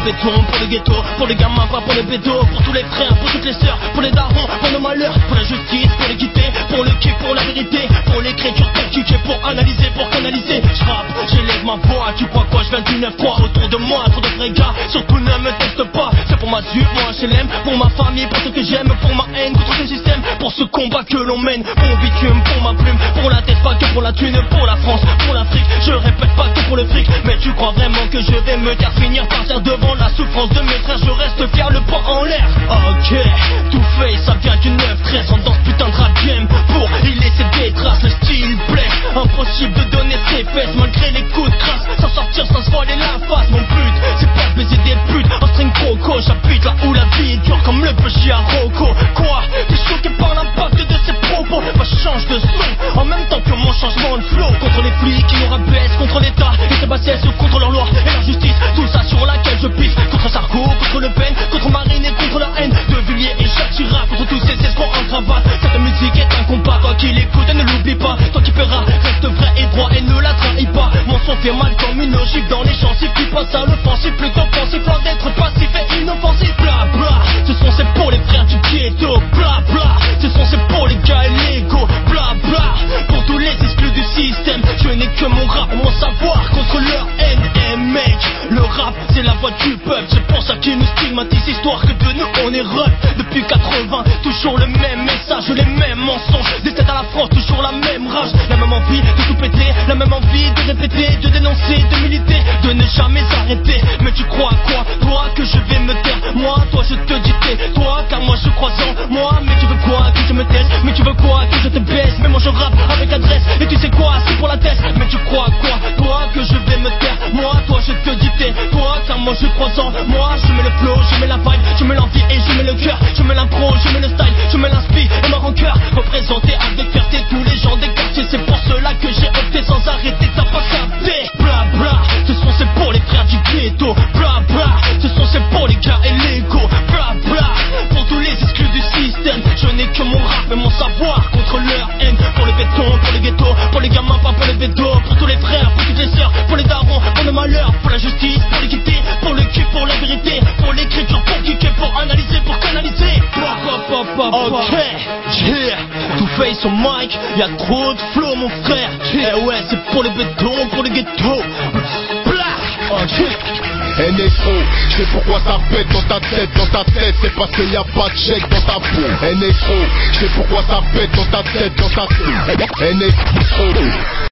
béton, pour le ghetto, pour les gamins, pas pour les bédos, pour tous les frères, pour toutes les sœurs, pour les darons, pour nos malheurs, pour la justice, pour l'équité, pour le kiff, pour la vérité, pour l'écriture, pour kicker, pour analyser, pour canaliser. Je rappe, j'élève ma voix, tu crois quoi, je viens du 9-3, autour de moi, trop de vrais gars, surtout ne me teste pas. C'est pour ma ZUP, mon HLM, pour ma famille, pour ceux que j'aime, pour ma haine contre ce système, pour ce combat que l'on mène, mon bitume, pour ma plume, pour la tête, pas que pour la thune, pour la France, pour l'Afrique, je répète pas que pour le fric, mais tu crois vraiment que je vais me taire, finir par terre devant la souffrance de mes frères, je reste fier, le poing en l'air. Ok, tout fait, ça vient du 9-13, on dans ce putain de rap game, pour y laisser des traces, le style blesse, impossible de donner ses fesses, malgré les coups de crasse, s'en sortir sans se voiler la face, mon but, c'est pas de baiser des putes, en string croco, j'habite là où la vie est dure comme le péché à Rocco. Quoi, t'es choqué par l'impact de ces propos, bah change de son, en même temps que mon changement de flow, contre les flics qui nous rabaissent, contre l'État et ses bassesses, contre leur loi et leur justice, tout ça sur laquelle je pisse, contre Sarko, contre Le Pen, contre Marine et contre la haine de Villiers et Jacques Chirac, contre tous ces escrocs en cravate. Cette musique est un combat, toi qui l'écoutes et ne l'oublie pas, toi qui paieras, reste vrai et droit et ne la trahis pas. Mon son fait mal comme une ogive dans les gencives, qui passe à l'offensive, plutôt pensif, loin d'être passif et inoffensif. Bla bla, ce son c'est pour les frères du ghetto, bla bla, ce son c'est pour les gars illégaux, bla bla, pour tous les exclus du système, je n'ai que mon rap et mon savoir contre leur haine. Et mec, le rap c'est la voix du peuple, c'est pour ça qu'ils nous stigmatisent, histoire que de nous on est rep. Depuis 80, toujours le même message, les mêmes mensonges, des têtes à la France, toujours la même rage, la même envie de tout péter, la même envie de répéter, de dénoncer, de militer, de ne jamais arrêter. Mais tu crois quoi, toi, que je vais me taire? Moi, toi je te dis tais-toi, car moi je crois en moi. Mais tu veux quoi, que je me taise? Mais tu veux quoi, que je te baisse? Mais moi je rappe avec adresse, et tu sais quoi, c'est pour la tête. Mais tu crois quoi, toi, que je vais me taire? Moi, toi je te dis tais-toi, car moi je crois en moi. Je mets le flow, je mets la vibe, je mets l'envie et je mets le cœur, je mets l'impro, je mets le style, je mets l'inspi et ma rancœur, représenter avec fierté tous les gens des quartiers. C'est pour cela que j'ai opté sans arrêter, t'as pas capté. Bla bla, ce son c'est pour les frères du ghetto, bla bla, ce son c'est pour les gars illégaux, bla bla, pour tous les exclus du système, je n'ai que mon rap et mon savoir contre leur haine. Pour les bétons, pour les ghettos, pour les gamins, pas pour les bédos, pour tous les frères, pour toutes les sœurs, pour les darons, pour le malheur, pour la justice, pour l'équité, pour le cul, pour la vérité, pour l'écriture, pour kicker, pour analyser, pour canaliser. Ok, yeah, tout fait sur mic, y'a trop de flow mon frère. Eh ouais, c'est pour les bétons, pour les ghettos. Hey négro, je sais pourquoi ça pète dans ta tête, c'est parce qu'il y a pas de chèque dans ta peau. Hey négro, je sais pourquoi ça pète dans ta tête, Hey négro.